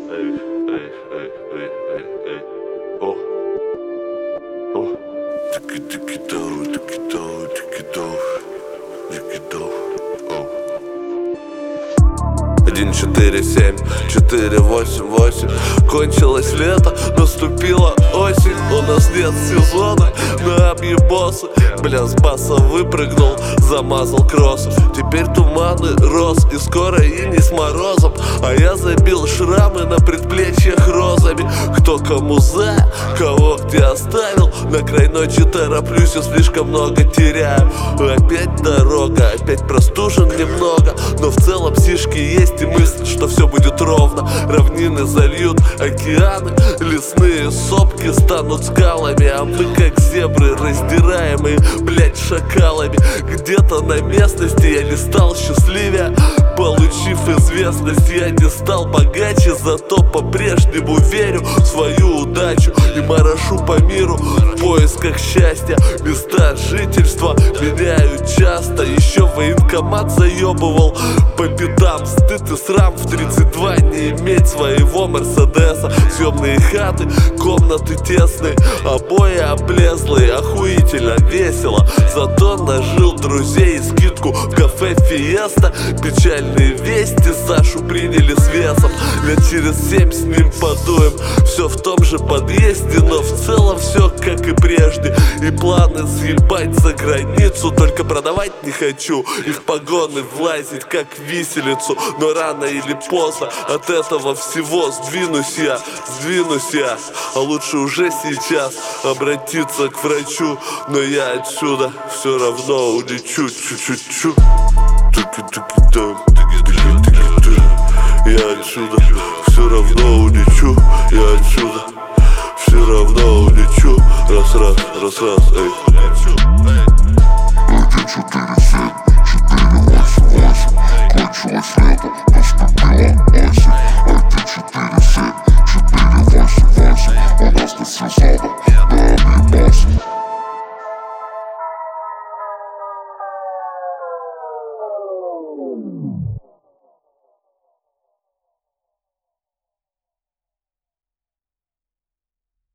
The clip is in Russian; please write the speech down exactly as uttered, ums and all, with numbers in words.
Эй, эй, эй, эй, эй, эй. О, о. Тики-тики-тау, тики-тау, тики-тау, тики-тау. О. Один, четыре, семь, четыре, восемь, восемь. Кончилось лето, наступила осень. У нас нет сезона на объебосы. Бля, с баса выпрыгнул, замазал кросс. Теперь туманы рос, и скоро и не с морозом. А я забил шрамы на предплечьях розами. Кто кому за, кого где оставил. На край ночи тороплюсь и слишком много теряю. Опять дорога, опять простужен немного. Но в целом сишки есть и мысль, что все будет ровно. Равнины зальют океаны, лесные сопки станут скалами. А мы как зебры, раздираемые, блять, шакалами. Где-то на местности я не стал счастливее. Получив известность, я не стал богаче. Зато по-прежнему верю в свою удачу и морошу по миру в поисках счастья. Места жительства меняю часто. Еще военкомат заебывал по пятам. Стыд и срам в тридцать два не иметь своего Мерседеса. Съемные хаты, комнаты тесные, обои облезлые. Охуительно весело, зато нажил друзей и скидку в кафе Фиеста. Печальные вести Сашу приняли с весом. Лет через семь с ним подуем, все в том же подъезде. Но в целом все как и прежде. И планы съебать за границу, только продавать не хочу и в погоны влазить как в виселицу. Но рано или поздно от этого всего сдвинусь я, сдвинусь я. А лучше уже сейчас обратиться к врачу. Но я отсюда все равно улечу чуть-чуть. Я отсюда все равно улечу. Я отсюда все равно улечу. Раз-раз, раз-раз, эй. Один, четыре, семь, четыре, восемь, восемь. Кончилось лето, наступила осень. Один, четыре, семь, четыре, восемь, восемь. У нас нет сезона на объебасы.